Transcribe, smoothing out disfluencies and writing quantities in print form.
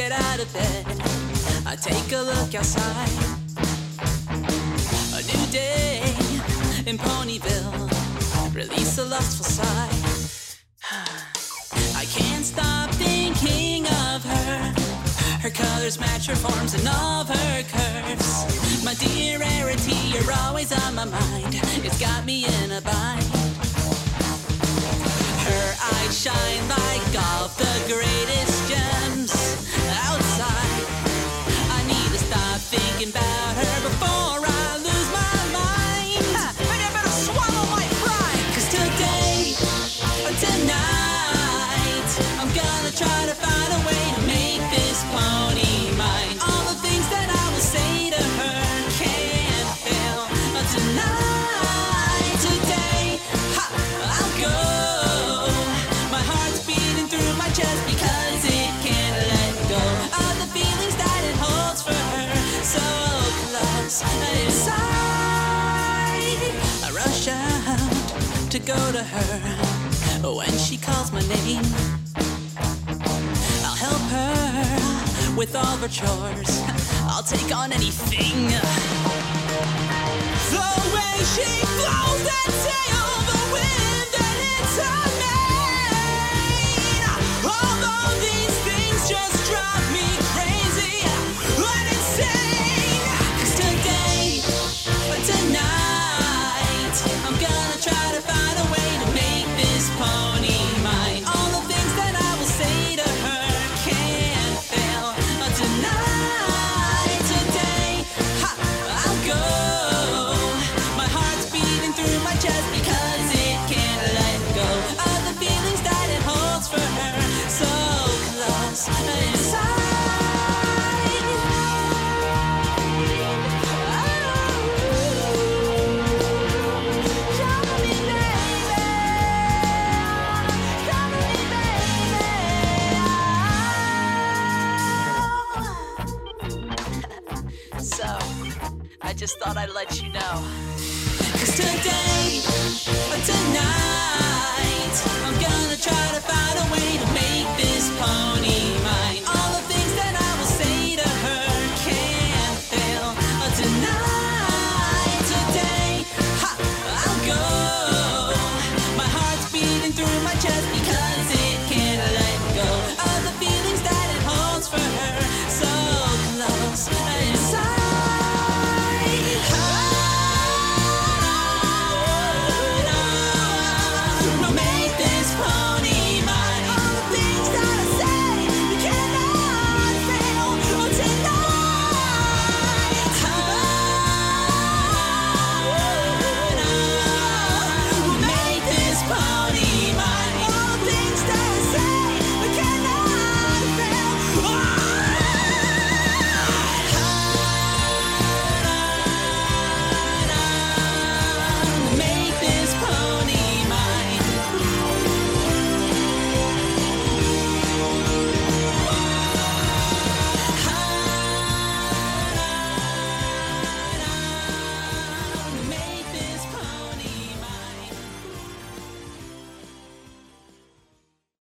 get out of bed, I take a look outside. A new day in Ponyville, release a lustful sigh. I can't stop thinking of her. Her colors match her forms and all of her curves. My dear Rarity, you're always on my mind. It's got me in a bind. Her eyes shine like all the greatest gems outside. I need to stop thinking about her before I lose my mind. Maybe I better swallow my pride. 'Cause today or tonight, I'm gonna try to find a way to make this pony mine. All the things that I will say to her can't fail. But tonight, today, I'll go. My heart's beating through my chest because it can't let go of the feelings that it holds for her. So close inside, I rush out to go to her when she calls my name. I'll help her with all her chores. I'll take on anything. The way she flows that tail, the wind that hits her mane. Although these things just drive me crazy and insane. 'Cause today or tonight, I'm gonna try to find a way to make this pony mine. All the things that I will say to her can't fail. But tonight, today, I'll go. My heart's beating through my chest because it can't let go of the feelings that it holds for her. So close inside. Come with me, baby. Come with me, baby. So, I just thought I'd let you know. 'Cause today or tonight, I'm gonna try to find a way to make this pony